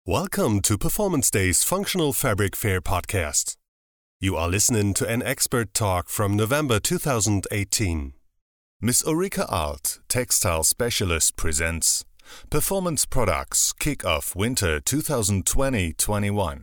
Welcome to Performance Day's Functional Fabric Fair podcast. You are listening to an expert talk from November 2018. Ms. Ulrike Arlt, textile specialist, presents Performance Products Kick-Off Winter 2020-21.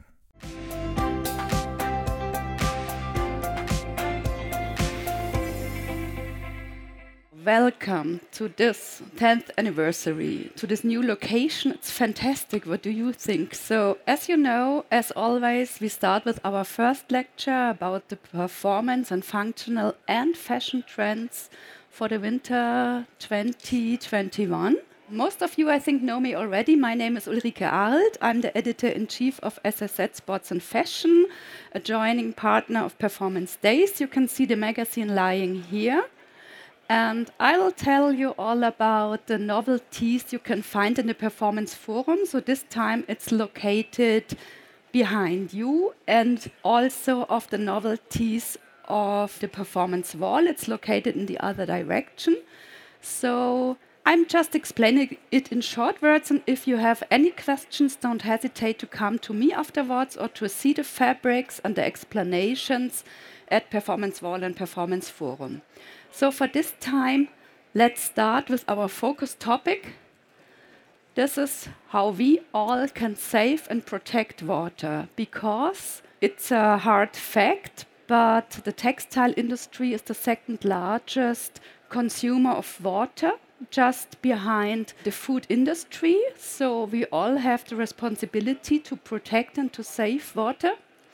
Welcome to this 10th anniversary, to this new location. It's fantastic. What do you think? So, as you know, as always, we start with our first lecture about the performance and functional and fashion trends for the winter 2021. Most of you, I think, know me already. My name is Ulrike Arlt. I'm the editor-in-chief of SSZ Sports and Fashion, a joining partner of Performance Days. You can see the magazine lying here. And I will tell you all about the novelties you can find in the Performance Forum. So this time it's located behind you, and also of the novelties of the Performance Wall. It's located in the other direction. So I'm just explaining it in short words, and if you have any questions, don't hesitate to come to me afterwards or to see the fabrics and the explanations at Performance Wall and Performance Forum. So for this time, let's start with our focus topic. This is how we all can save and protect water, because it's a hard fact, but the textile industry is the second largest consumer of water, just behind the food industry. So we all have the responsibility to protect and to save water.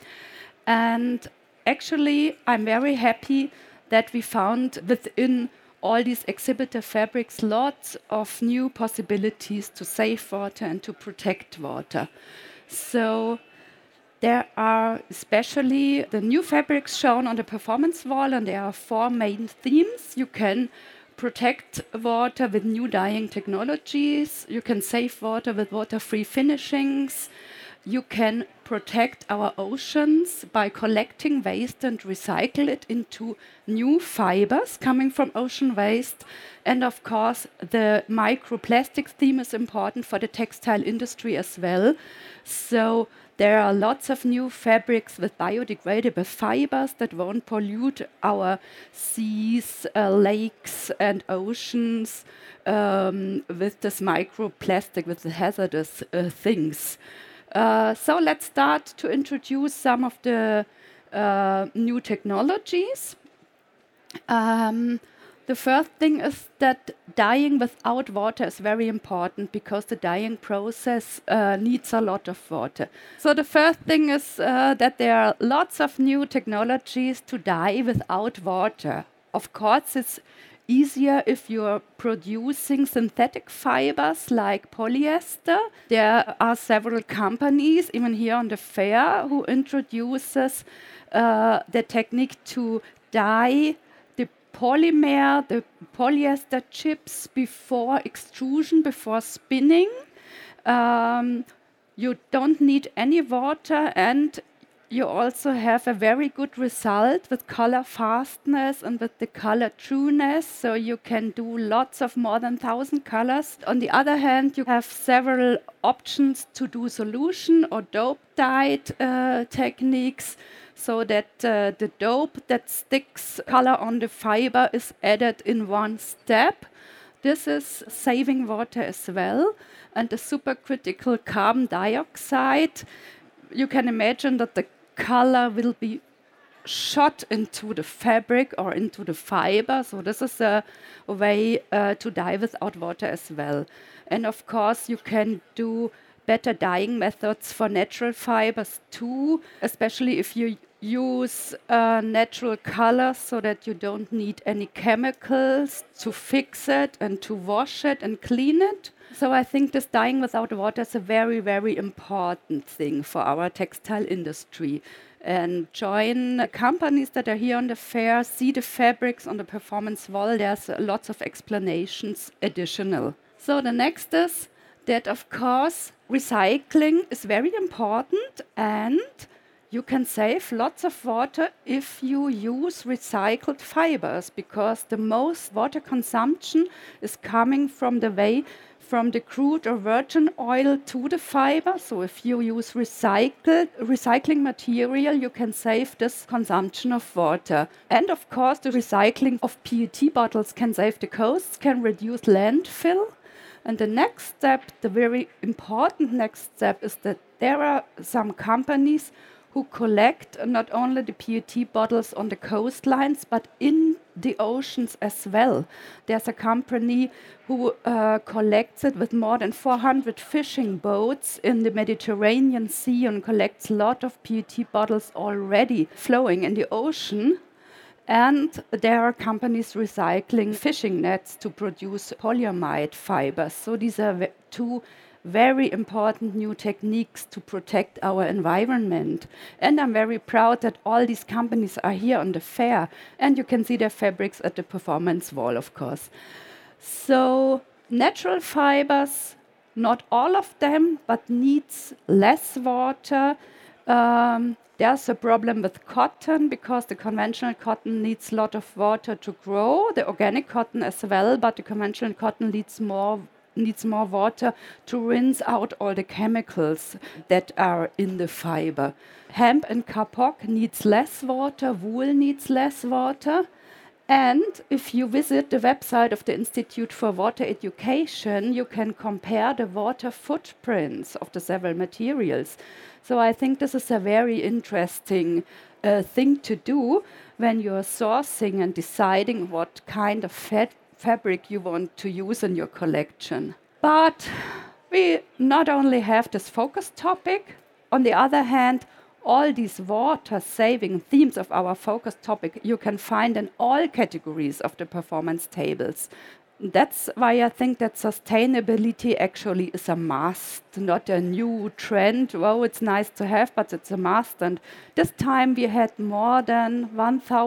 And actually, I'm very happy that we found within all these exhibitor fabrics lots of new possibilities to save water and to protect water. So there are especially the new fabrics shown on the Performance Wall, and there are four main themes. You can protect water with new dyeing technologies. You can save water with water-free finishings. You can protect our oceans by collecting waste and recycle it into new fibers coming from ocean waste. And of course, the microplastics theme is important for the textile industry as well. So there are lots of new fabrics with biodegradable fibers that won't pollute our seas, lakes, and oceans with this microplastic, with the hazardous things. So let's start to introduce some of the new technologies. The first thing is that dyeing without water is very important, because the dyeing process needs a lot of water. So the first thing is that there are lots of new technologies to dye without water. Of course, it's easier if you're producing synthetic fibers like polyester. There are several companies, even here on the fair, who introduces the technique to dye the polymer, the polyester chips before extrusion, before spinning. You don't need any water, and you also have a very good result with color fastness and with the color trueness. So you can do lots of more than 1,000 colors. On the other hand, you have several options to do solution or dope dyed techniques, so that the dope that sticks color on the fiber is added in one step. This is saving water as well. And the supercritical carbon dioxide, you can imagine that the color will be shot into the fabric or into the fiber. So this is a way to dye without water as well. And of course, you can do better dyeing methods for natural fibers too, especially if you use natural colors, so that you don't need any chemicals to fix it and to wash it and clean it. So I think this dyeing without water is a very, very important thing for our textile industry. And join companies that are here on the fair, see the fabrics on the Performance Wall. There's lots of explanations additional. So the next is that, of course, recycling is very important, and you can save lots of water if you use recycled fibers, because the most water consumption is coming from the way from the crude or virgin oil to the fiber. So if you use recycling material, you can save this consumption of water. And of course, the recycling of PET bottles can save the coasts, can reduce landfill. And the next step, the very important next step, is that there are some companies who collect not only the PET bottles on the coastlines, but in the oceans as well. There's a company who collects it with more than 400 fishing boats in the Mediterranean Sea and collects a lot of PET bottles already flowing in the ocean. And there are companies recycling fishing nets to produce polyamide fibers. So these are two very important new techniques to protect our environment. And I'm very proud that all these companies are here on the fair. And you can see their fabrics at the performance wall, of course. So natural fibers, not all of them, but needs less water. There's a problem with cotton because the conventional cotton needs a lot of water to grow, the organic cotton as well, but the conventional cotton needs more water to rinse out all the chemicals that are in the fiber. Hemp and kapok needs less water, wool needs less water. And if you visit the website of the Institute for Water Education, you can compare the water footprints of the several materials. So I think this is a very interesting thing to do when you're sourcing and deciding what kind of fabric you want to use in your collection. But we not only have this focus topic, on the other hand, all these water-saving themes of our focus topic you can find in all categories of the performance tables. That's why I think that sustainability actually is a must, not a new trend. Well, it's nice to have, but it's a must. And this time we had more than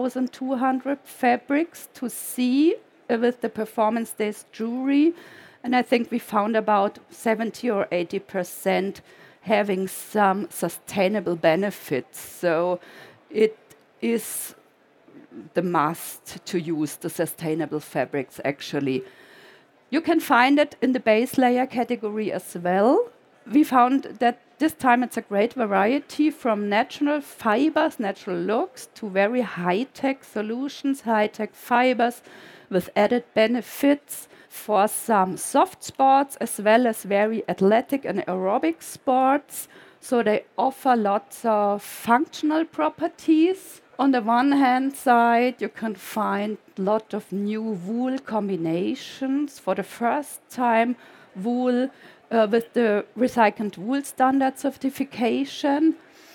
1,200 fabrics to see with the Performance Days jury. And I think we found about 70 or 80% having some sustainable benefits. So it is the must to use the sustainable fabrics, actually. You can find it in the base layer category as well. We found that this time it's a great variety from natural fibers, natural looks, to very high-tech solutions, high-tech fibers with added benefits for some soft sports as well as very athletic and aerobic sports. So they offer lots of functional properties. On the one hand side, you can find a lot of new wool combinations. For the first time, wool with the recycled wool standard certification.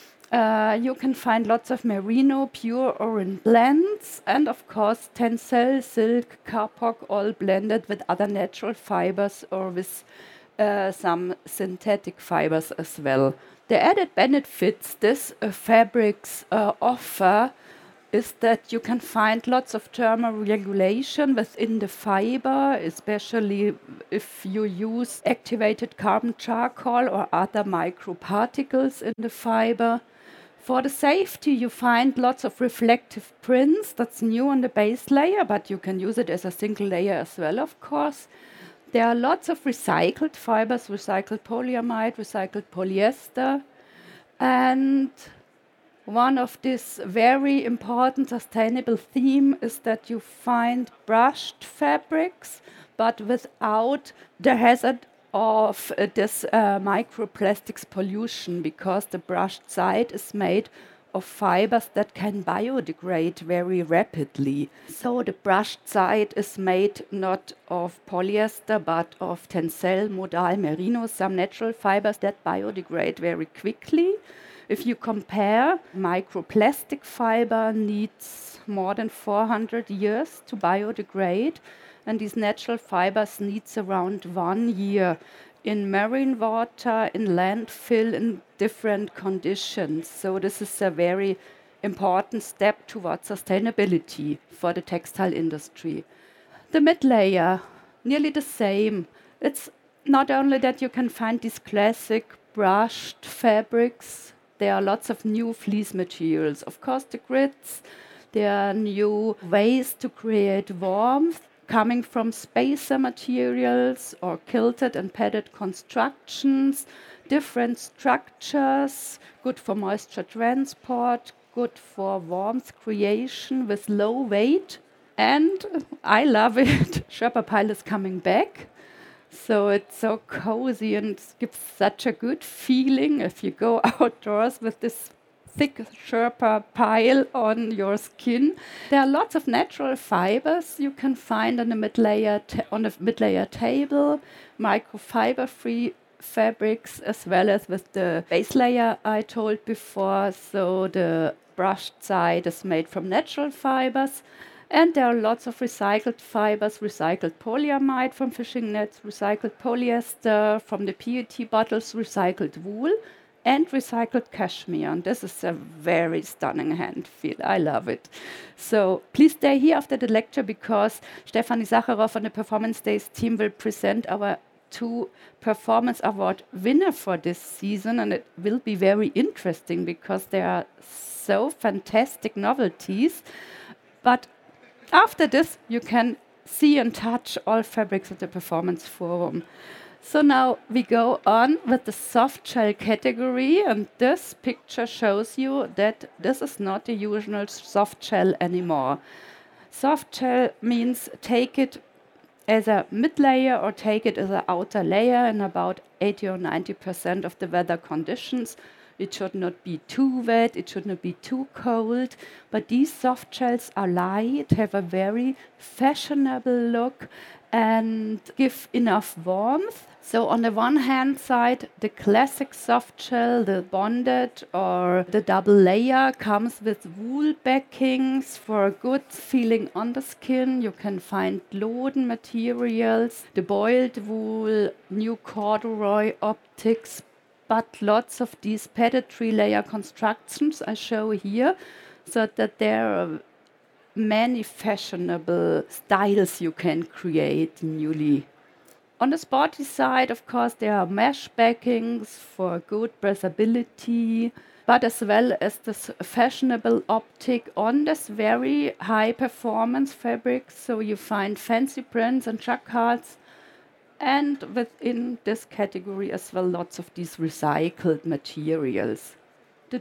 You can find lots of merino, pure or in blends, and of course tencel, silk, kapok, all blended with other natural fibers or with some synthetic fibers as well. The added benefits this fabrics offer is that you can find lots of thermal regulation within the fiber, especially if you use activated carbon charcoal or other microparticles in the fiber. For the safety, you find lots of reflective prints. That's new on the base layer, but you can use it as a single layer as well, of course. There are lots of recycled fibers, recycled polyamide, recycled polyester. And one of this very important sustainable theme is that you find brushed fabrics, but without the hazard of this microplastics pollution, because the brushed side is made of fibers that can biodegrade very rapidly. So the brushed side is made not of polyester but of tencel, modal, merino, some natural fibers that biodegrade very quickly. If you compare, microplastic fiber needs more than 400 years to biodegrade, and these natural fibers needs around 1 year in marine water, in landfill, in different conditions. So this is a very important step towards sustainability for the textile industry. The mid-layer, nearly the same. It's not only that you can find these classic brushed fabrics, there are lots of new fleece materials. Of course, the grids, there are new ways to create warmth. coming from spacer materials or quilted and padded constructions, different structures, good for moisture transport, good for warmth creation with low weight. And I love it, Sherpa pile is coming back. So it's so cozy and gives such a good feeling if you go outdoors with this thick Sherpa pile on your skin. There are lots of natural fibers you can find on a mid-layer table, microfiber-free fabrics, as well as with the base layer I told before. So the brushed side is made from natural fibers. And there are lots of recycled fibers, recycled polyamide from fishing nets, recycled polyester from the PET bottles, recycled wool, and recycled cashmere. And this is a very stunning hand feel. I love it. So please stay here after the lecture because Stefanie Sacharow on the Performance Days team will present our 2 Performance Award winner for this season. And it will be very interesting because they are so fantastic novelties. But after this, you can see and touch all fabrics at the Performance Forum. So now we go on with the soft shell category, and this picture shows you that this is not the usual soft shell anymore. Soft shell means take it as a mid-layer or take it as an outer layer in about 80 or 90% of the weather conditions. It should not be too wet, it should not be too cold, but these soft shells are light, have a very fashionable look and give enough warmth. So on the one hand side, the classic soft shell, the bonded or the double layer comes with wool backings for a good feeling on the skin. You can find Loden materials, the boiled wool, new corduroy optics, but lots of these padded 3-layer constructions I show here, so that there are many fashionable styles you can create newly. On the sporty side, of course, there are mesh backings for good breathability, but as well as this fashionable optic on this very high performance fabric. So you find fancy prints and jacquards. And within this category as well, lots of these recycled materials. The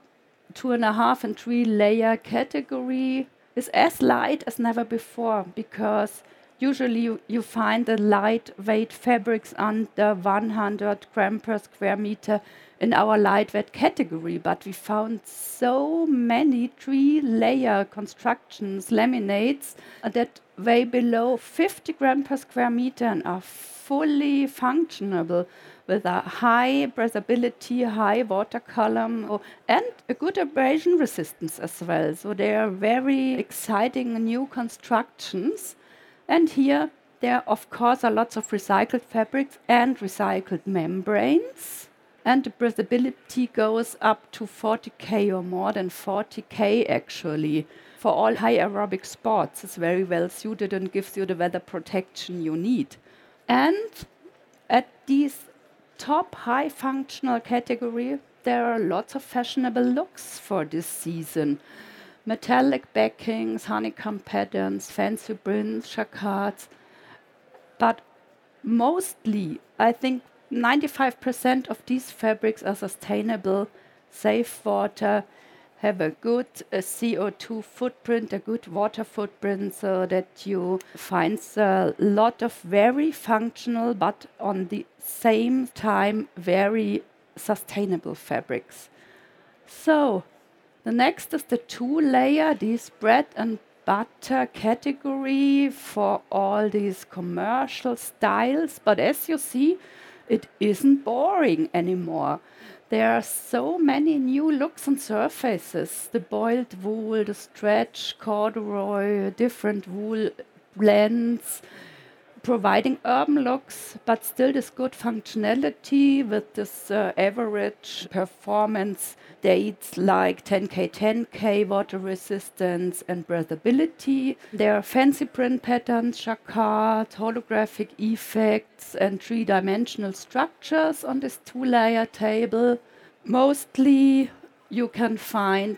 2.5 and 3-layer category is as light as never before because usually you find the lightweight fabrics under 100 gram per square meter in our lightweight category, but we found so many 3-layer constructions, laminates, that weigh below 50 gram per square meter and are fully functionable with a high breathability, high water column, and a good abrasion resistance as well. So they are very exciting new constructions. And here there, of course, are lots of recycled fabrics and recycled membranes. And the breathability goes up to 40K or more than 40K actually. For all high aerobic sports, it's very well suited and gives you the weather protection you need. And at these top high functional category, there are lots of fashionable looks for this season. Metallic backings, honeycomb patterns, fancy prints, jacquards. But mostly, I think 95% of these fabrics are sustainable, save water, have a good CO2 footprint, a good water footprint, so that you find a lot of very functional, but on the same time, very sustainable fabrics. So, the next is the 2-layer, this bread and butter category for all these commercial styles. But as you see, it isn't boring anymore. There are so many new looks and surfaces. The boiled wool, the stretch, corduroy, different wool blends, providing urban looks, but still this good functionality with this average performance dates like 10K, 10K, water resistance and breathability. There are fancy print patterns, jacquard, holographic effects and 3-dimensional structures on this 2-layer table. Mostly you can find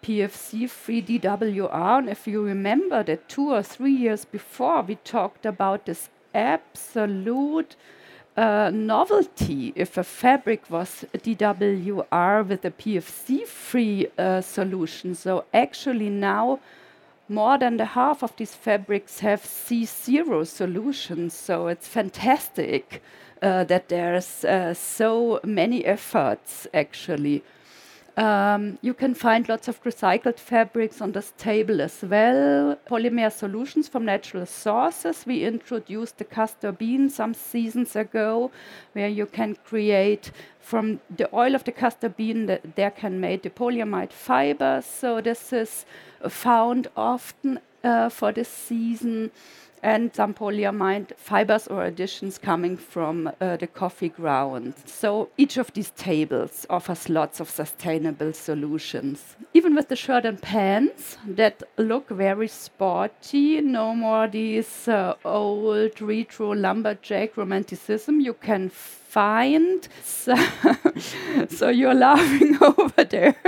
PFC-free DWR. And if you remember that 2 or 3 years before, we talked about this absolute novelty if a fabric was DWR with a PFC-free solution. So actually now more than the half of these fabrics have C0 solutions. So it's fantastic that there's so many efforts actually. You can find lots of recycled fabrics on this table as well. Polymer solutions from natural sources. We introduced the castor bean some seasons ago, where you can create from the oil of the castor bean, there can make the polyamide fibers. So this is found often for this season. And some polyamide fibers or additions coming from the coffee ground. So each of these tables offers lots of sustainable solutions. Even with the shirt and pants that look very sporty, no more these old retro lumberjack romanticism you can find. So you're laughing over there.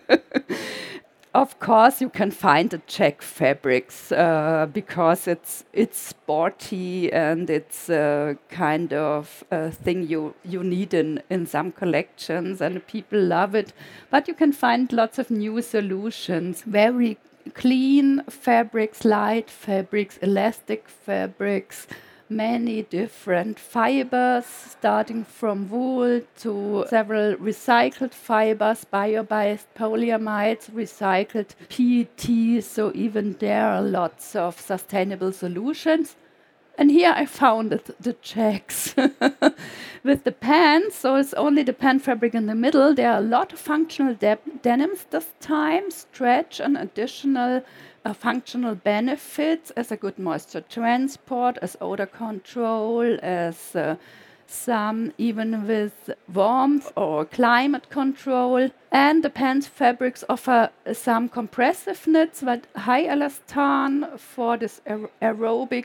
Of course, you can find the check fabrics because it's sporty and it's a kind of thing you need in some collections and people love it. But you can find lots of new solutions, very clean fabrics, light fabrics, elastic fabrics, many different fibers, starting from wool to several recycled fibers, bio-based polyamides, recycled PET, so even there are lots of sustainable solutions. And here I found the checks with the pants, so it's only the pant fabric in the middle. There are a lot of functional denims this time, stretch and additional functional benefits as a good moisture transport, as odor control, as some even with warmth or climate control. And the pants fabrics offer some compressive knits, but high elastan for this aerobic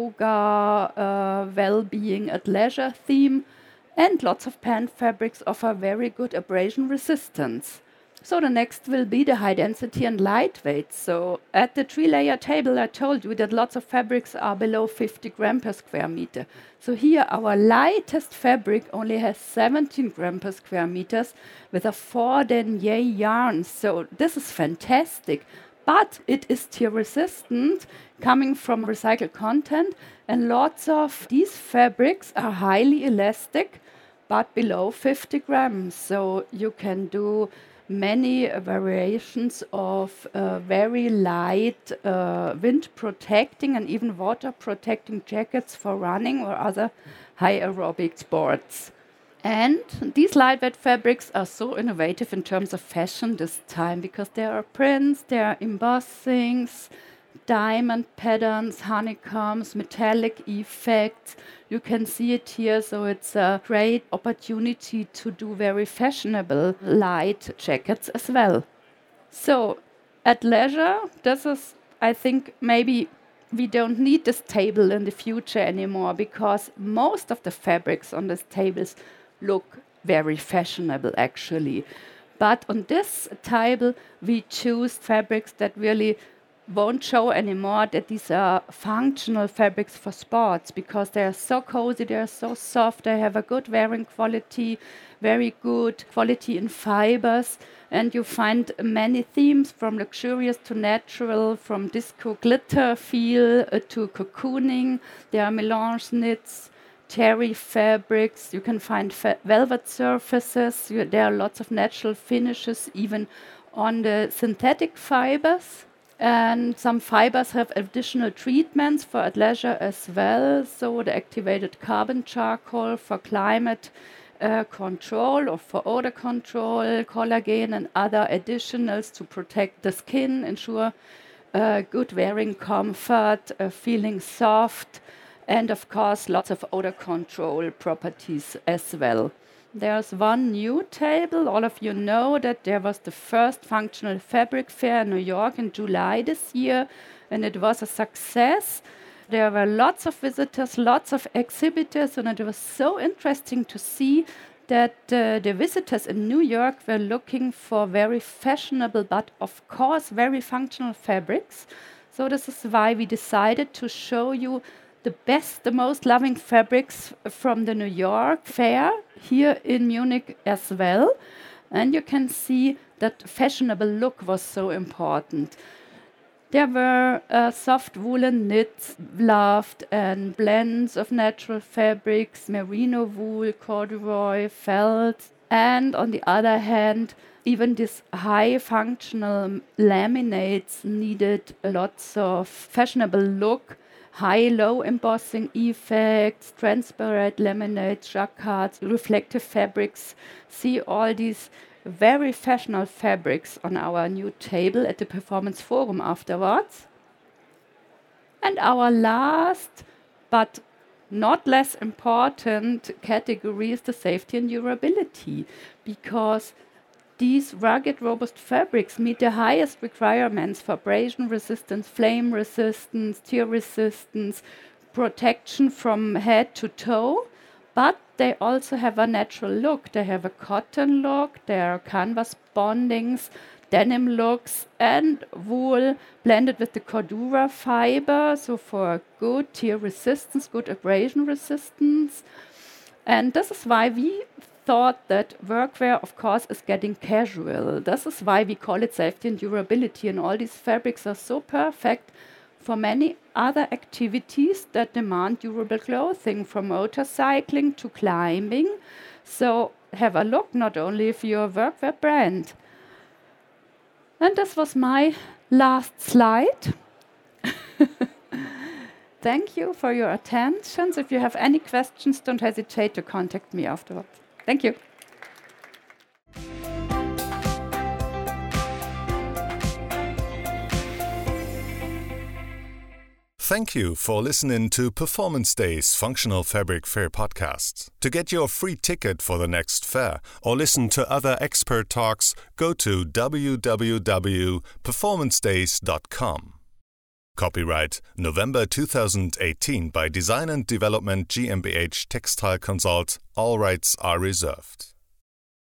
yoga, well-being at leisure theme. And lots of pant fabrics offer very good abrasion resistance. So the next will be the high density and lightweight. So at the 3-layer table, I told you that lots of fabrics are below 50 grams per square meter. So here our lightest fabric only has 17 grams per square meters with a 4 denier yarn. So this is fantastic. But it is tear resistant, coming from recycled content. And lots of these fabrics are highly elastic, but below 50 grams. So you can do many variations of very light wind protecting and even water protecting jackets for running or other high aerobic sports. And these lightweight fabrics are so innovative in terms of fashion this time because there are prints, there are embossings, diamond patterns, honeycombs, metallic effects. You can see it here, so it's a great opportunity to do very fashionable light jackets as well. So at leisure, this is, I think, maybe we don't need this table in the future anymore because most of the fabrics on these tables look very fashionable actually. But on this table, we choose fabrics that really won't show anymore that these are functional fabrics for sports because they are so cozy, they are so soft, they have a good wearing quality, very good quality in fibers, and you find many themes from luxurious to natural, from disco glitter feel to cocooning. There are melange knits, terry fabrics, you can find velvet surfaces, there are lots of natural finishes even on the synthetic fibers. And some fibers have additional treatments for athleisure as well. So the activated carbon charcoal for climate control or for odor control, collagen and other additionals to protect the skin, ensure good wearing comfort, feeling soft, and of course lots of odor control properties as well. There's one new table. All of you know that there was the first functional fabric fair in New York in July this year, and it was a success. There were lots of visitors, lots of exhibitors, and it was so interesting to see that the visitors in New York were looking for very fashionable, but of course very functional fabrics. So this is why we decided to show you the best, the most loving fabrics from the New York fair here in Munich as well. And you can see that fashionable look was so important. There were soft woolen knits loved and blends of natural fabrics, merino wool, corduroy, felt. And on the other hand, even these high functional laminates needed lots of fashionable look, high-low embossing effects, transparent laminates, jacquards, reflective fabrics. See all these very fashionable fabrics on our new table at the Performance Forum afterwards. And our last, but not less important category is the safety and durability, because these rugged, robust fabrics meet the highest requirements for abrasion resistance, flame resistance, tear resistance, protection from head to toe, but they also have a natural look. They have a cotton look, there are canvas bondings, denim looks, and wool blended with the Cordura fiber, so for good tear resistance, good abrasion resistance. And this is why we thought that workwear, of course, is getting casual. This is why we call it safety and durability, and all these fabrics are so perfect for many other activities that demand durable clothing, from motorcycling to climbing. So have a look not only for your workwear brand. And this was my last slide. Thank you for your attention. If you have any questions, don't hesitate to contact me afterwards. Thank you. Thank you for listening to Performance Days Functional Fabric Fair podcast. To get your free ticket for the next fair or listen to other expert talks, go to www.performancedays.com. Copyright November 2018 by Design and Development GmbH Textile Consult. All rights are reserved.